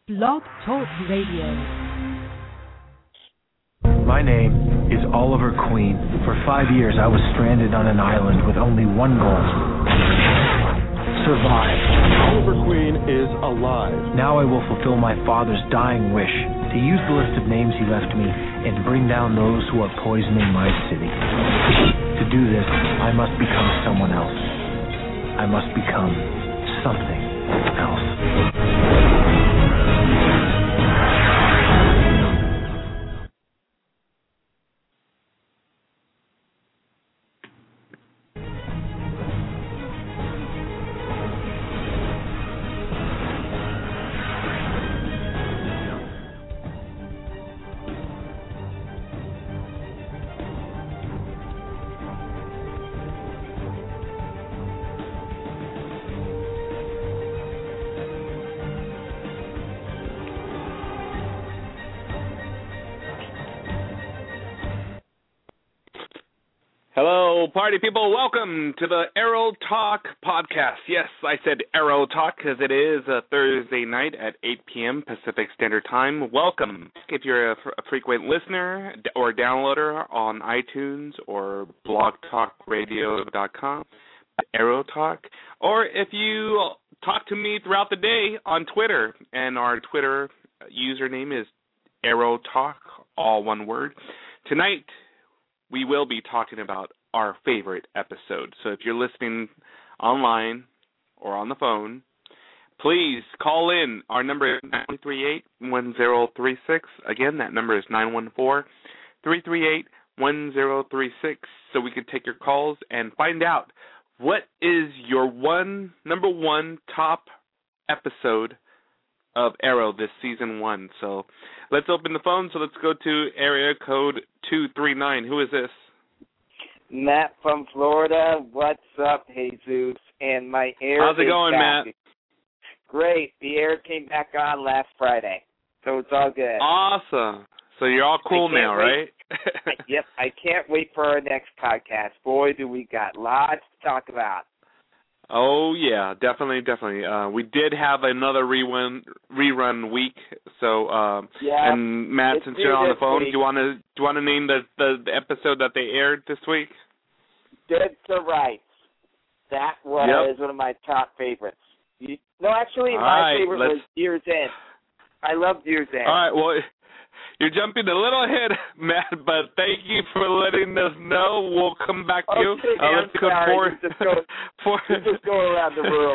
Blog Talk Radio. My name is Oliver Queen. For 5 years, I was stranded on an island with only one goal: survive. Oliver Queen is alive. Now I will fulfill my father's dying wish to use the list of names he left me and bring down those who are poisoning my city. To do this, I must become someone else. I must become something else. Hello, party people. Welcome to the Arrow Talk podcast. Yes, I said Arrow Talk because it is a Thursday night at 8 p.m. Pacific Standard Time. Welcome. If you're a frequent listener or downloader on iTunes or blogtalkradio.com, Arrow Talk, or if you talk to me throughout the day on Twitter, and our Twitter username is Arrow Talk, all one word. Tonight, we will be talking about our favorite episode. So if you're listening online or on the phone, please call in. Our number is 938-1036. Again, that number is 914-338-1036, so we can take your calls and find out what is your number one top episode of Arrow this season 1. So let's open the phone. So let's go to area code 239. Who is this? Matt from Florida. What's up, Jesus? And my air. How's it going, back. Matt? Great. The air came back on last Friday, so it's all good. Awesome. So you're all cool now, right? Yep. I can't wait for our next podcast. Boy, do we got lots to talk about. Oh, yeah, definitely. We did have another rerun week, so and Matt, since you're on the phone, do you want to name the episode that they aired this week? Dead to Rights. That was one of my top favorites. My favorite was Year's End. I loved Year's End. All right, well, you're jumping a little ahead, Matt, but thank you for letting us know. We'll come back to you. Let's just go around the room.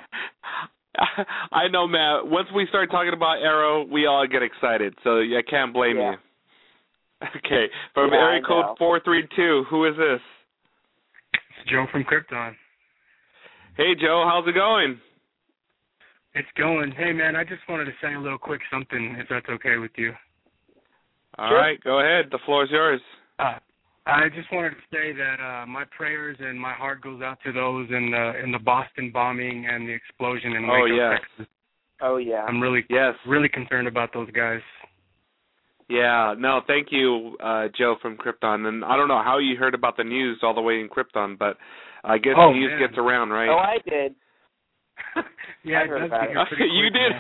I know, Matt. Once we start talking about Arrow, we all get excited, so I can't blame you. Okay, from area code 432, who is this? It's Joe from Krypton. Hey, Joe, how's it going? It's going. Hey, man, I just wanted to say a little quick something, if that's okay with you. All right, go ahead. The floor is yours. I just wanted to say that my prayers and my heart goes out to those in the Boston bombing and the explosion in Waco, Texas. Oh, yeah. I'm really concerned about those guys. Yeah, no, thank you, Joe from Krypton. And I don't know how you heard about the news all the way in Krypton, but I guess the news gets around, right? Oh, I did. Yeah, I heard about it. You did.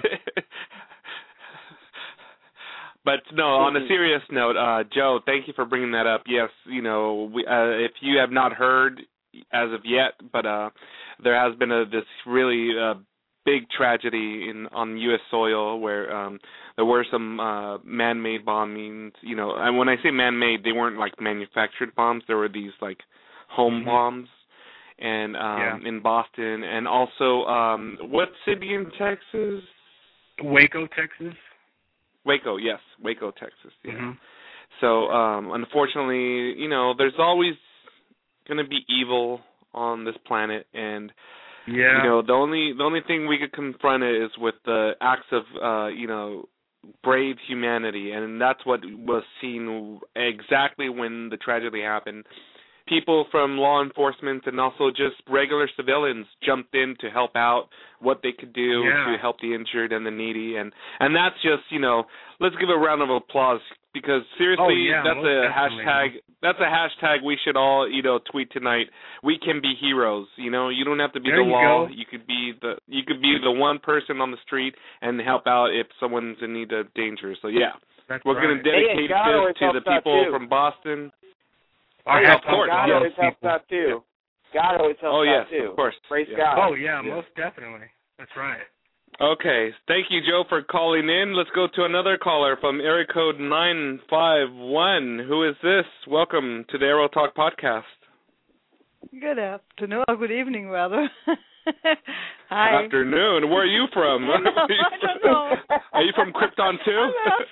But no, on a serious note, Joe, thank you for bringing that up. Yes, if you have not heard as of yet, but there has been this really big tragedy on U.S. soil where there were some man-made bombings. And when I say man-made, they weren't like manufactured bombs. There were these like home bombs, and in Boston, and also what city in Texas? Waco, Texas. Waco, yes. Waco, Texas, yeah. Mm-hmm. So, unfortunately, there's always going to be evil on this planet, and, the only thing we could confront it is with the acts of, brave humanity, and that's what was seen exactly when the tragedy happened. People from law enforcement and also just regular civilians jumped in to help out what they could do to help the injured and the needy. And that's just, let's give a round of applause because seriously, that's a hashtag. That's a hashtag we should all, tweet tonight. We can be heroes. You don't have to be the law. You could be the one person on the street and help out if someone's in need of danger. So yeah, we're going to dedicate this to the people from Boston. Of course, God always helps out too. God always helps out too. Of course. Praise God. Oh yeah, most definitely. That's right. Okay, thank you, Joe, for calling in. Let's go to another caller from area code 951. Who is this? Welcome to the Aero Talk podcast. Good afternoon, or good evening, rather. Hi. Afternoon. Where are you from? I don't know. Are you from Krypton too?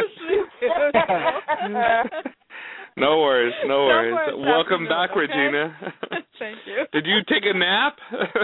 No worries. Welcome back, okay. Regina. Thank you. Did you take a nap?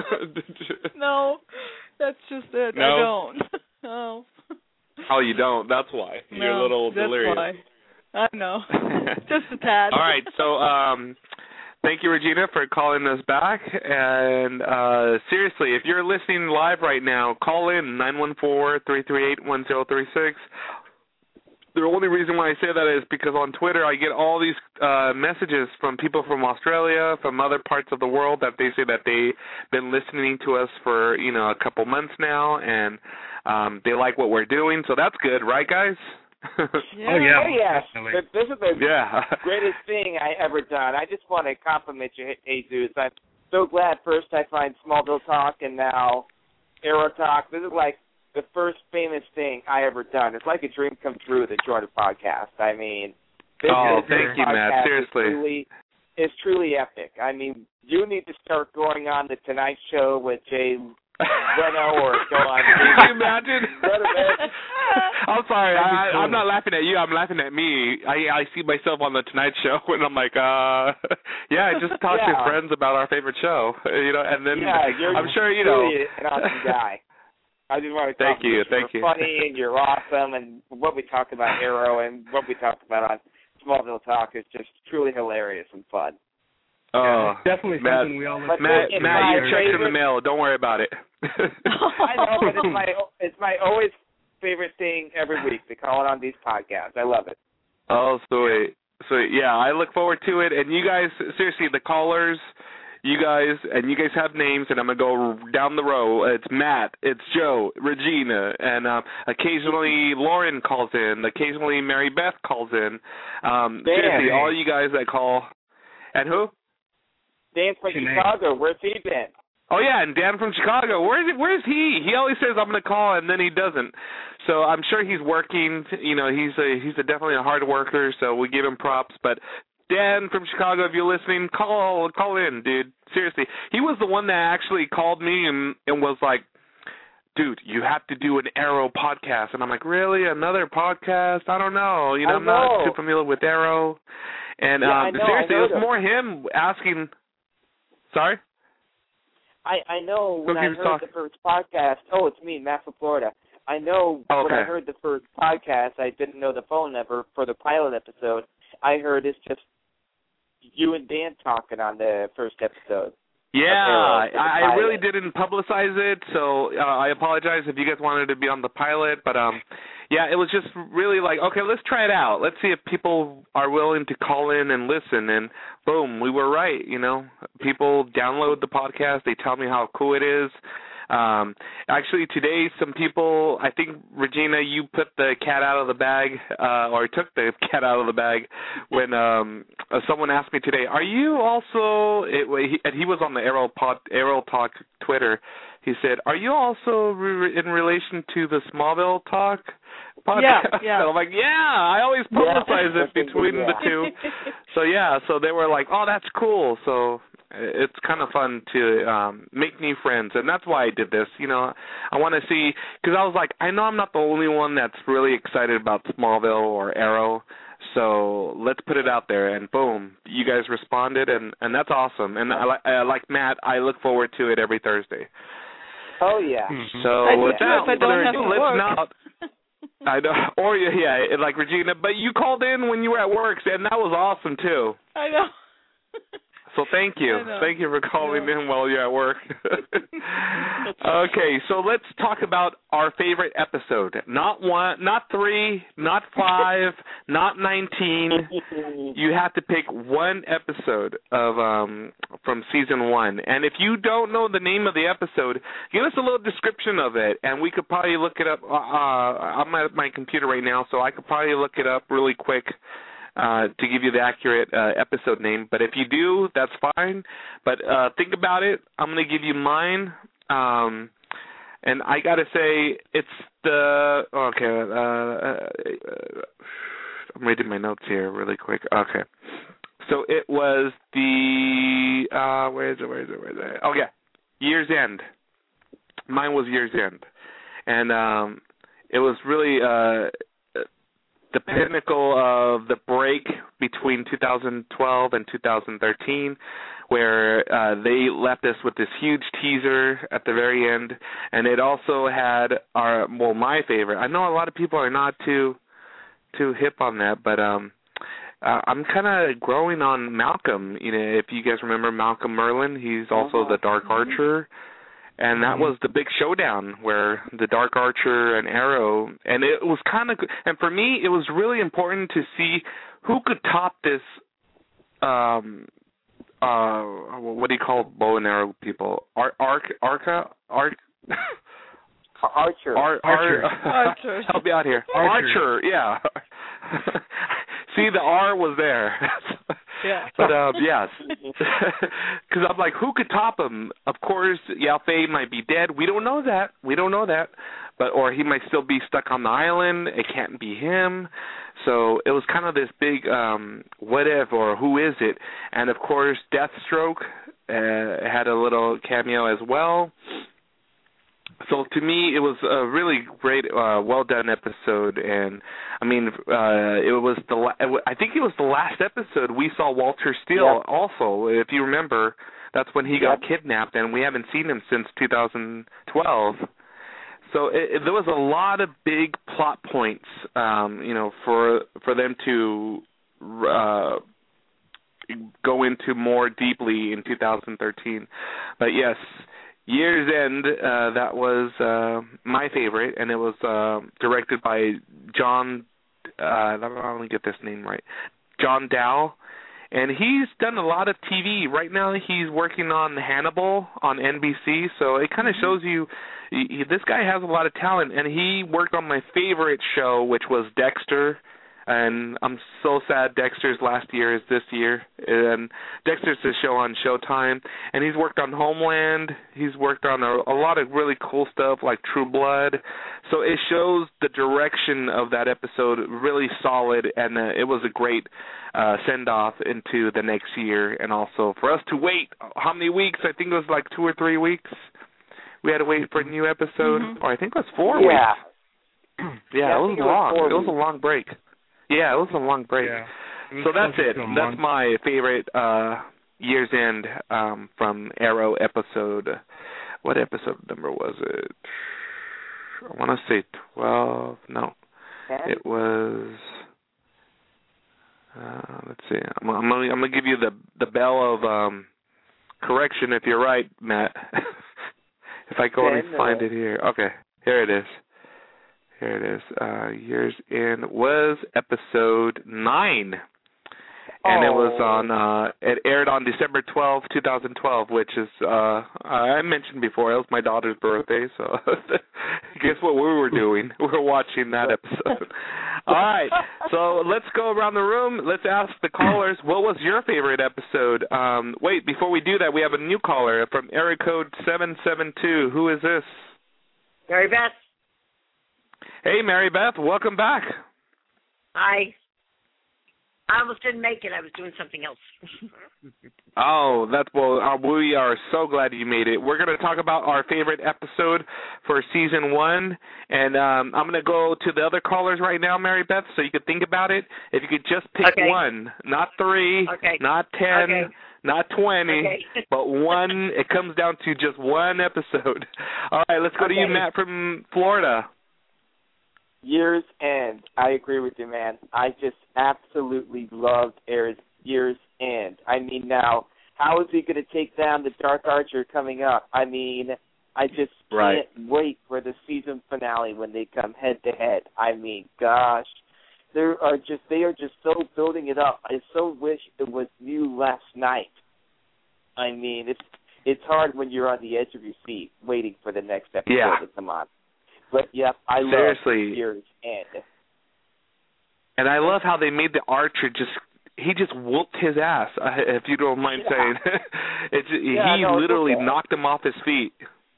No, that's just it. No? I don't. No. Oh, you don't? That's why. You're a little delirious. That's why. I know. Just a tad. All right, so thank you, Regina, for calling us back. And seriously, if you're listening live right now, call in 914-338-1036. The only reason why I say that is because on Twitter I get all these messages from people from Australia, from other parts of the world, that they say that they've been listening to us for, a couple months now, and they like what we're doing. So that's good, right, guys? Yeah. Oh, yeah. This is the greatest thing I ever done. I just want to compliment you, Jesus. I'm so glad first I find Smallville Talk and now Aero Talk. This is like the first famous thing I ever done. It's like a dream come true to join a podcast. I mean, thank you, Matt. Seriously. It's truly epic. I mean, you need to start going on the Tonight Show with Jay Leno or go on. Can you imagine? I'm sorry. I'm not laughing at you. I'm laughing at me. I see myself on the Tonight Show, and I'm like, just talk to friends about our favorite show, and then I'm sure, really an awesome guy. I just want to thank you. You're funny and you're awesome, and what we talk about Aero and what we talk about on Smallville Talk is just truly hilarious and fun. Oh, definitely something we all look Matt, you checked in the mail. Don't worry about it. I know, but it's my always favorite thing every week to call it on these podcasts. I love it. Oh, sweet. Yeah, I look forward to it. And you guys, seriously, the callers. You guys have names, and I'm going to go down the row. It's Matt, it's Joe, Regina, and occasionally Lauren calls in. Occasionally Mary Beth calls in. Seriously, all you guys that call. And who? Dan from Chicago. Where's he been? Oh, yeah, and Dan from Chicago. Where's he? He always says, I'm going to call, and then he doesn't. So I'm sure he's working. He's definitely a hard worker, so we give him props. But Dan from Chicago, if you're listening, call in, dude. Seriously. He was the one that actually called me and was like, dude, you have to do an Aero podcast. And I'm like, really? Another podcast? I don't know. I'm not too familiar with Aero. And seriously, it was more him asking. Sorry? I know when I heard the first podcast. Oh, it's me, Matt from Florida. I know when I heard the first podcast, I didn't know the phone number for the pilot episode. I heard it's just you and Dan talking on the first episode. Yeah, I really didn't publicize it, so I apologize if you guys wanted to be on the pilot. But, it was just really like, okay, let's try it out. Let's see if people are willing to call in and listen. And, boom, we were right, People download the podcast. They tell me how cool it is. Actually, today, some people, I think, Regina, you put the cat out of the bag, or took the cat out of the bag when someone asked me today, are you also, and he was on the Aero Talk Twitter, he said, are you also in relation to the Smallville Talk podcast? Yeah. And I'm like, I always publicize it between the two. So they were like, oh, that's cool. So it's kind of fun to make new friends, and that's why I did this. I want to see, because I was like, I know I'm not the only one that's really excited about Smallville or Aero, so let's put it out there, and boom, you guys responded, and that's awesome. And I like Matt, I look forward to it every Thursday. Oh, yeah. So with that, if I don't have to work. I know, or like Regina, but you called in when you were at work, and that was awesome too. I know. So thank you. Thank you for calling in while you're at work. Okay, so let's talk about our favorite episode. Not 1, not 3, not 5, not 19. You have to pick one episode of from season 1. And if you don't know the name of the episode, give us a little description of it, and we could probably look it up. I'm at my computer right now, so I could probably look it up really quick to give you the accurate episode name. But if you do, that's fine. But think about it. I'm going to give you mine. And I got to say, it's the... Okay. I'm reading my notes here really quick. Okay. So it was the... Where is it? Oh, yeah. Year's End. Mine was Year's End. And it was really... the pinnacle of the break between 2012 and 2013, where they left us with this huge teaser at the very end, and it also had my favorite. I know a lot of people are not too hip on that, but I'm kind of growing on Malcolm. You know, if you guys remember Malcolm Merlin, he's also the Dark Archer. And that was the big showdown where the Dark Archer and Arrow, and it was kind of, and for me, it was really important to see who could top this, what do you call bow and arrow people? Archer. Archer. Help me out here. Archer, yeah. See, the R was there. Yeah. But, yes. Because I'm like, who could top him? Of course, Yao Fei might be dead. We don't know that. But or he might still be stuck on the island. It can't be him. So it was kind of this big what if or who is it? And, of course, Deathstroke had a little cameo as well. So to me, it was a really great, well-done episode, and I mean, I think it was the last episode we saw Walter Steele. Also, if you remember, that's when he got kidnapped, and we haven't seen him since 2012. So there was a lot of big plot points, for them to go into more deeply in 2013. But yes. Year's End, that was my favorite, and it was directed by John, let me get this name right, John Dow, and he's done a lot of TV. Right now he's working on Hannibal on NBC, so it kind of shows you this guy has a lot of talent, and he worked on my favorite show, which was Dexter. And I'm so sad Dexter's last year is this year. And Dexter's a show on Showtime. And he's worked on Homeland. He's worked on a lot of really cool stuff like True Blood. So it shows the direction of that episode really solid. And it was a great send-off into the next year. And also for us to wait, how many weeks? I think it was like 2 or 3 weeks. We had to wait for a new episode. Or I think it was 4 weeks. Yeah, it was long. It was a long break. Yeah, it was a long break. Yeah. So that's it. That's my favorite Year's End from Arrow episode. What episode number was it? I want to say 12. No. 10? It was... let's see. I'm gonna give you the bell of correction if you're right, Matt. If I go and find it here. Okay, here it is. Year's End was episode 9. And it was on, it aired on December 12, 2012, which is, I mentioned before, it was my daughter's birthday, so guess what we were doing? We were watching that episode. All right, so let's go around the room. Let's ask the callers, what was your favorite episode? Wait, before we do that, we have a new caller from area code 772. Who is this? Mary Beth. Hey, Mary Beth, welcome back. Hi. I almost didn't make it. I was doing something else. We are so glad you made it. We're going to talk about our favorite episode for season 1, and I'm going to go to the other callers right now, Mary Beth, so you could think about it. If you could just pick one, not 3, not 10, not 20, but one. It comes down to just one episode. All right, let's go to you, Matt, from Florida. Year's End. I agree with you, man. I just absolutely loved Year's End. I mean, now, how is he going to take down the Dark Archer coming up? I mean, I just can't wait for the season finale when they come head to head. I mean, gosh, they are just so building it up. I so wish it was new last night. I mean, it's hard when you're on the edge of your seat waiting for the next episode to come on. But yeah, I love the series end. And I love how they made the Archer he just whooped his ass, if you don't mind saying. He literally knocked him off his feet.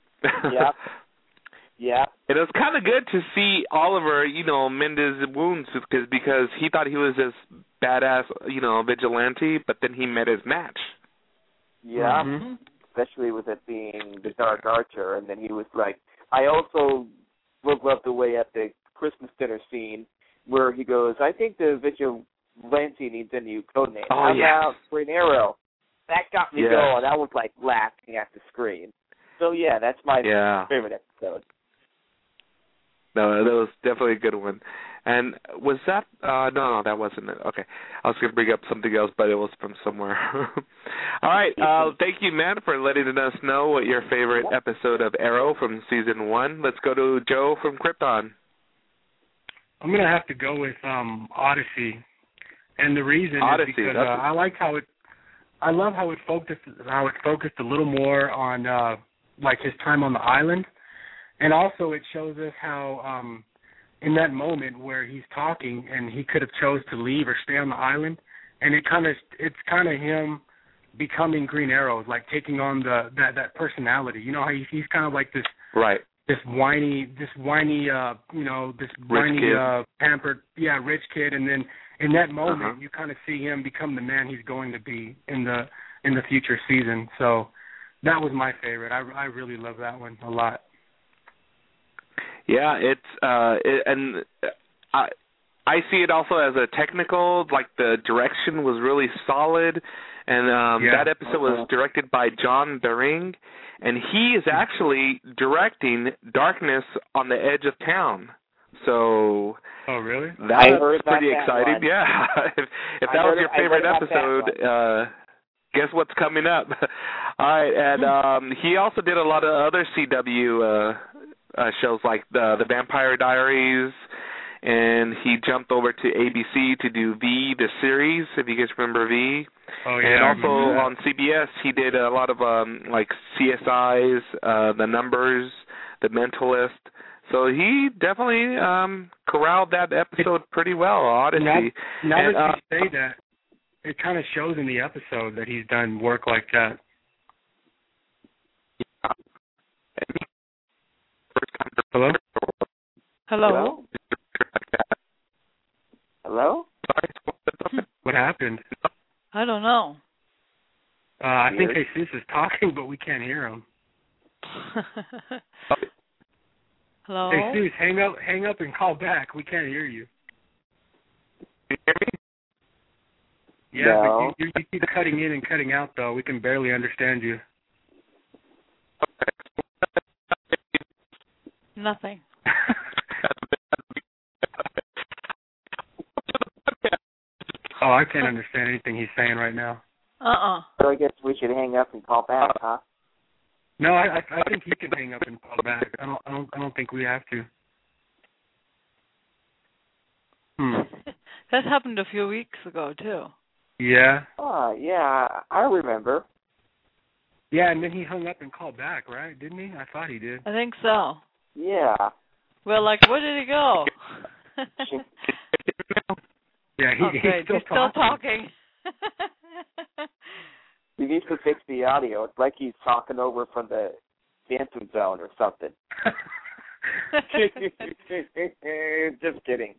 Yeah. It was kind of good to see Oliver, mend his wounds because he thought he was this badass, vigilante, but then he met his match. Yeah, especially with it being the Dark Archer, and then he was like, I also love the way at the Christmas dinner scene where he goes, I think the vigilante needs a new code name. How about Green Arrow? That got me going. I was like laughing at the screen. So yeah, that's my favorite episode. No, that was definitely a good one. And was that no, that wasn't it. Okay. I was going to bring up something else, but it was from somewhere. All right. Thank you, Matt, for letting us know what your favorite episode of Arrow from season 1. Let's go to Joe from Krypton. I'm going to have to go with Odyssey. And the reason is because I like how I love how it focused a little more on like his time on the island. And also it shows us how in that moment where he's talking and he could have chose to leave or stay on the island, and it's kind of him becoming Green Arrow, like taking on that personality. You know how he's kind of like this this whiny pampered rich kid, and then in that moment you kind of see him become the man he's going to be in the future season. So that was my favorite. I really love that one a lot. Yeah, and I see it also as a technical, like the direction was really solid, and that episode was directed by John Doering, and he is actually directing Darkness on the Edge of Town. So, really? That's pretty exciting. One. Yeah, if that was your favorite episode, guess what's coming up? All right, and he also did a lot of other CW shows like the Vampire Diaries, and he jumped over to ABC to do V, the series, if you guys remember V. Oh, yeah. And also on CBS, he did a lot of like CSIs, The Numbers, The Mentalist. So he definitely corralled that episode pretty well, Odyssey. Now that you say that, it kind of shows in the episode that he's done work like that. Hello? Hello? Hello? What happened? I don't know. I think Jesus is talking, but we can't hear him. Hello? Jesus, hang up and call back. We can't hear you. Can you hear me? Yeah, no. But you keep cutting in and cutting out, though. We can barely understand you. Nothing. Oh, I can't understand anything he's saying right now. So I guess we should hang up and call back, huh? No, I think he can hang up and call back. I don't think we have to. That happened a few weeks ago too. Yeah. Oh, yeah, I remember. Yeah, and then he hung up and called back, right? Didn't he? I thought he did. I think so. Yeah. Well, like, where did he go? Yeah, he's still talking. He needs to fix the audio. It's like he's talking over from the Phantom Zone or something. Just kidding.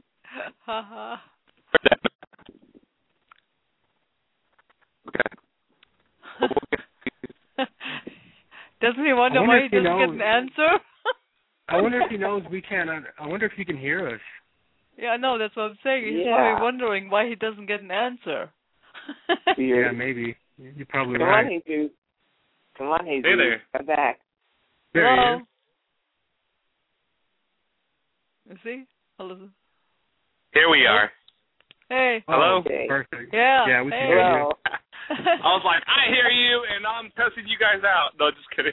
Doesn't he wonder why he doesn't get an answer? I wonder if he knows we can't. I wonder if he can hear us. Yeah, I know. That's what I'm saying. He's probably wondering why he doesn't get an answer. Yeah, maybe. You're probably right. Come on, Jesus. Hey there. Come back. Hello. You see? Hello. Here we are. Hey. Hello. Okay. Perfect. Yeah. Yeah, we can hey. hear you. I was like, I hear you, and I'm cussing you guys out. No, just kidding.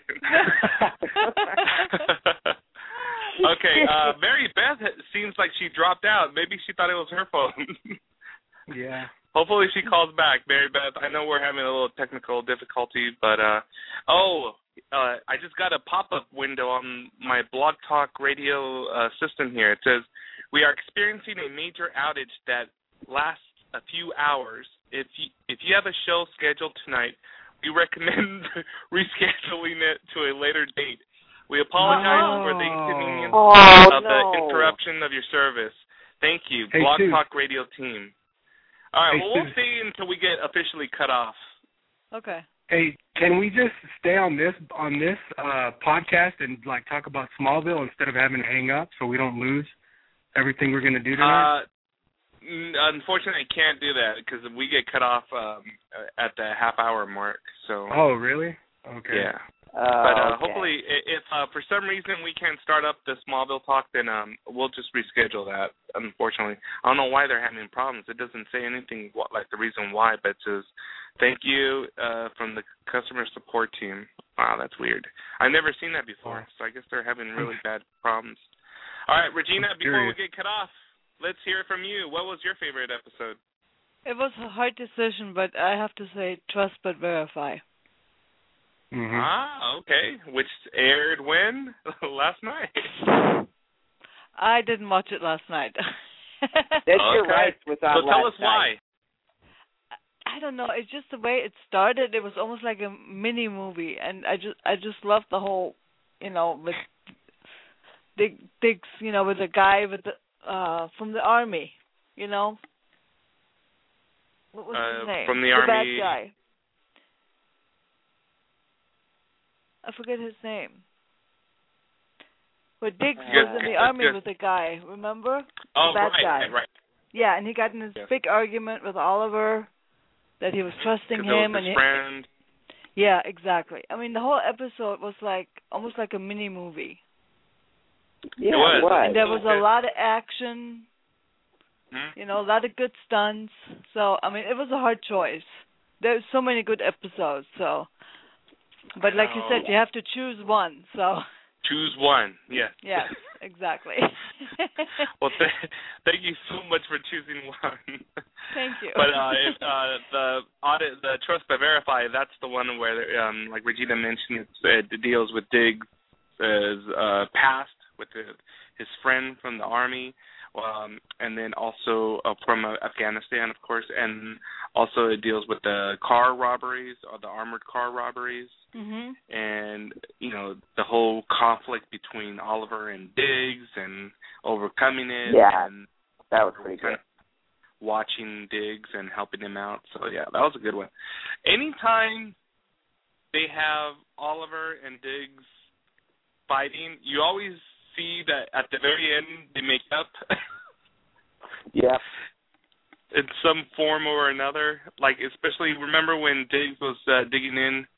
Okay, Mary Beth seems like she dropped out. Maybe she thought it was her phone. Yeah. Hopefully she calls back, Mary Beth. I know we're having a little technical difficulty, but I just got a pop-up window on my Blog Talk Radio system here. It says, we are experiencing a major outage that lasts a few hours. If you have a show scheduled tonight, we recommend rescheduling it to a later date. We apologize for the inconvenience of the interruption of your service. Thank you, Blog Talk Radio team. All right, we'll see until we get officially cut off. Okay. Hey, can we just stay on this podcast and like talk about Smallville instead of having to hang up so we don't lose everything we're going to do tonight? Unfortunately, I can't do that because we get cut off at the half-hour mark. So. Oh, really? Okay. Yeah. But hopefully, if for some reason we can't start up the Smallville talk, then we'll just reschedule that, unfortunately. I don't know why they're having problems. It doesn't say anything like the reason why, but it says, thank you from the customer support team. Wow, that's weird. I've never seen that before, so I guess they're having really bad problems. All right, Regina, before we get cut off, let's hear it from you. What was your favorite episode? It was a hard decision, but I have to say Trust But Verify. Mm-hmm. Ah, okay. Which aired when? Last night. I didn't watch it last night. That's your right without so tell us why. I don't know. It's just the way it started. It was almost like a mini movie, and I just loved the whole, with Diggs, with the guy with the from the army, What was his name? From the Army. bad guy. I forget his name. But Diggs was in the army with the guy, remember? Oh, the bad guy. Right. Yeah, and he got in this big argument with Oliver that he was trusting him. His friend. Yeah, exactly. I mean, the whole episode was almost like a mini movie. Yeah, it was. And there was a lot of action, a lot of good stunts. So, I mean, it was a hard choice. There's so many good episodes, so... But like you said, you have to choose one. So choose one. Yes. Yes, exactly. Well, thank you so much for choosing one. Thank you. But the Trust But Verify, that's the one where, like Regina mentioned, it deals with Diggs' past with his friend from the army. And then also from Afghanistan, of course, and also it deals with the car robberies, or the armored car robberies, and, the whole conflict between Oliver and Diggs and overcoming it. Yeah, and that was pretty good. Watching Diggs and helping him out. So, yeah, that was a good one. Anytime they have Oliver and Diggs fighting, you always see that at the very end they make up. Yeah. In some form or another. Like, especially, remember when Diggs was digging in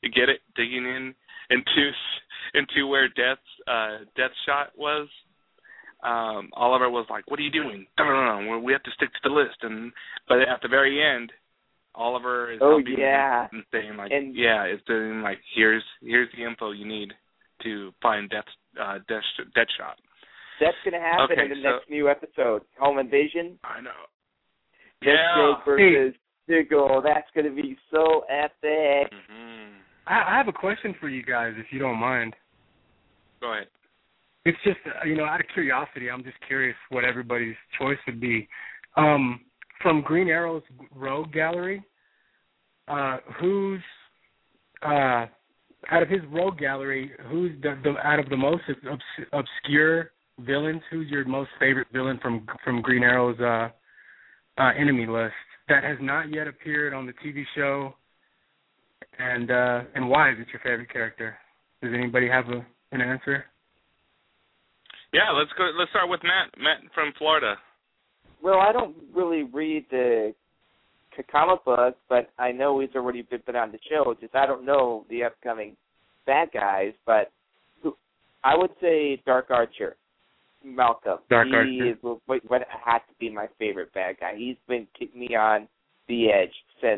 into where Deathshot was? Oliver was like, "What are you doing? No, we have to stick to the list." But at the very end, Oliver is helping and saying it's doing like, here's the info you need to find Deathshot. That's going to happen in the next new episode, Home Invasion. I know. Jake versus Diggle. That's going to be so epic. Mm-hmm. I have a question for you guys, if you don't mind. Go ahead. It's just, out of curiosity, I'm just curious what everybody's choice would be. From Green Arrow's Rogue Gallery, who's out of his Rogue Gallery, who's out of the most obscure villains? Who's your most favorite villain from Green Arrow's enemy list that has not yet appeared on the TV show? And why is it your favorite character? Does anybody have an answer? Yeah, let's go. Let's start with Matt. Matt from Florida. Well, I don't really read the comic books, but I know he's already been on the show. Just I don't know the upcoming bad guys, but I would say Dark Archer, Malcolm. Archer is what had to be my favorite bad guy. He's been keeping me on the edge since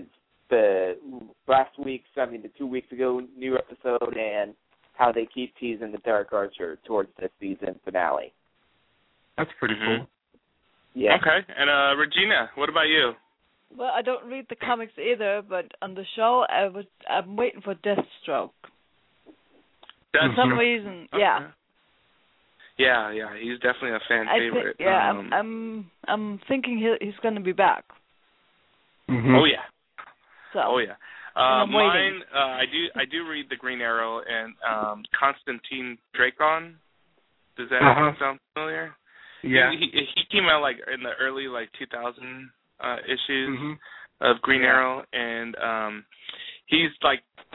the last week's, 2 weeks ago, new episode, and how they keep teasing the Dark Archer towards the season finale. That's pretty cool. Yeah. Okay. And Regina, what about you? Well, I don't read the comics either, but on the show, I'm waiting for Deathstroke. For some reason, yeah. Yeah, he's definitely a fan favorite. I'm thinking he's going to be back. Oh yeah. So. Oh yeah. Mine, I do read the Green Arrow and Constantine Dracon. Does that sound familiar? Yeah. He came out like in the early 2000 issues of Green Arrow, and he's like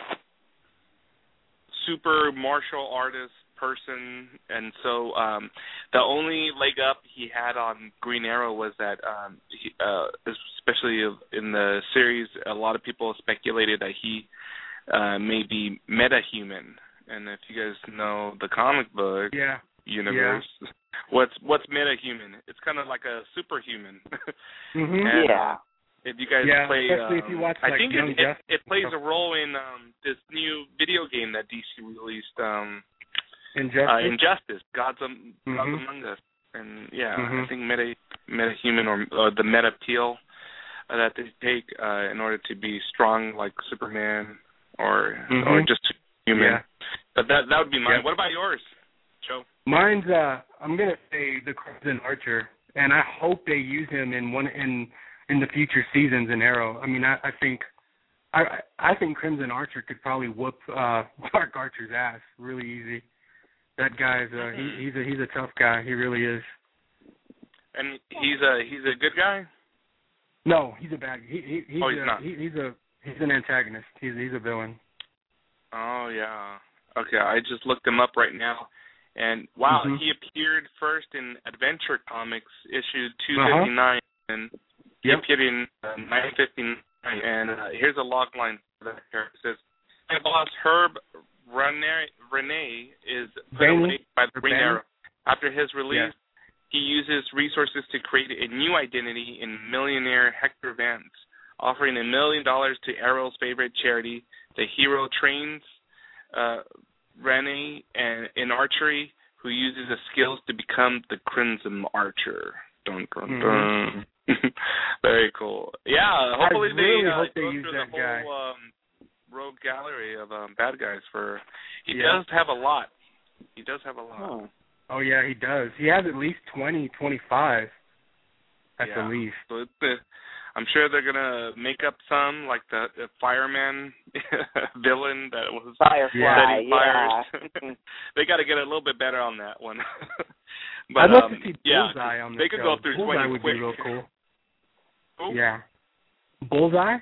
super martial artist person, and so the only leg up he had on Green Arrow was that especially in the series, a lot of people speculated that he may be metahuman. And if you guys know the comic book universe, what's metahuman? It's kind of like a superhuman. And, if you guys play, especially if you watch, I think it plays a role in this new video game that DC released, Injustice, Gods Among Us, and I think metahuman or the meta appeal that they take in order to be strong like Superman or just human. Yeah. But that would be mine. What about yours, Joe? Mine's I'm gonna say the Crimson Archer, and I hope they use him in the future seasons in Arrow. I mean, I think Crimson Archer could probably whoop Dark Archer's ass really easy. That guy's he's a tough guy. He really is. And he's a good guy? No, he's a bad. He's not. He's an antagonist. He's a villain. Oh yeah. Okay, I just looked him up right now, and wow, he appeared first in Adventure Comics issue 259, and he appeared in 959. And here's a log line for that character. It says, "My boss Herb Renee is put away by the Green Arrow. After his release, he uses resources to create a new identity in millionaire Hector Vance, offering $1 million to Arrow's favorite charity. The hero trains Renee in archery, who uses his skills to become the Crimson Archer." Dun, dun, dun. Very cool. Yeah, hopefully they go use through that the guy. whole rogue gallery of bad guys. He does have a lot. He does have a lot. Oh yeah, he does. He has at least 20, 25 at the least. So I'm sure they're gonna make up some, like the fireman villain that was Firefly. They got to get a little bit better on that one. But I'd love to see Bullseye on the they could go through Bullseye 20 would quick. be real cool. Who? Yeah. Bullseye?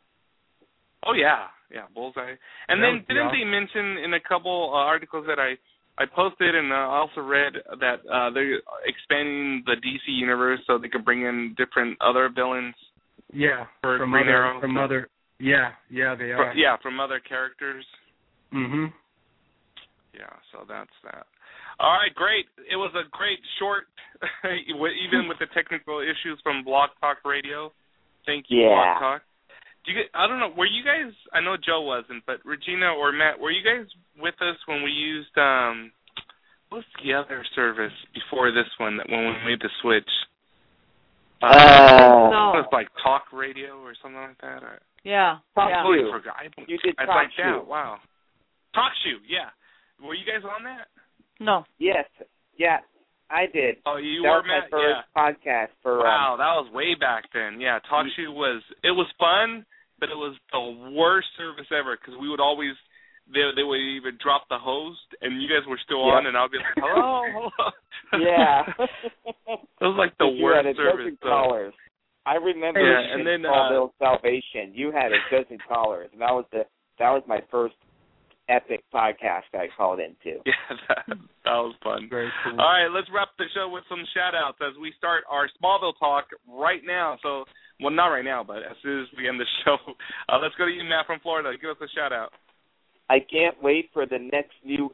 Oh yeah, Bullseye. And then didn't they mention in a couple articles that I posted, and I also read that they're expanding the DC universe so they can bring in different other villains. Yeah, for from Green Arrow. From other. Yeah, they are. From other characters. Mhm. Yeah, so that's that. All right, great. It was a great short, even with the technical issues from Blog Talk Radio. Thank you, Blog Talk. I don't know, were you guys, I know Joe wasn't, but Regina or Matt, were you guys with us when we used, what's the other service before this one, when we made the switch? No. It was like Talk Radio or something like that? Yeah. Talk totally forgot. You did I Talk Shoe. Wow. Talk Shoe, yeah. Were you guys on that? No. Yes. Yeah, I did. Oh, you that were, was my Matt? first podcast for. Wow, that was way back then. Yeah, Talk Shoe was fun, but it was the worst service ever because we would always they would even drop the host and you guys were still on and I'll be like, hello. Yeah. It was like the worst service. Callers. I remember and then Smallville Salvation. You had a dozen callers, and that was my first epic podcast I called into. Yeah, that was fun. Very cool. All right, let's wrap the show with some shout-outs as we start our Smallville talk right now. So, well, not right now, but as soon as we end the show. Let's go to you, Matt, from Florida. Give us a shout-out. I can't wait for the next new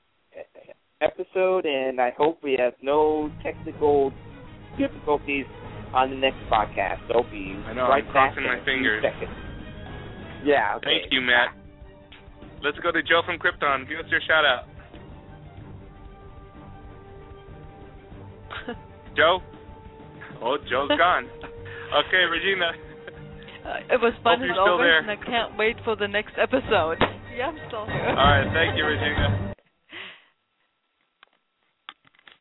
episode, and I hope we have no technical difficulties on the next podcast. So be I know, right I'm back crossing my in fingers. a few seconds. Yeah. Okay. Thank you, Matt. Let's go to Joe from Krypton. Give us your shout out. Joe? Oh, Joe's gone. Okay, Regina. It was fun as always, and I can't wait for the next episode. Yeah, I'm still here. All right, thank you, Regina.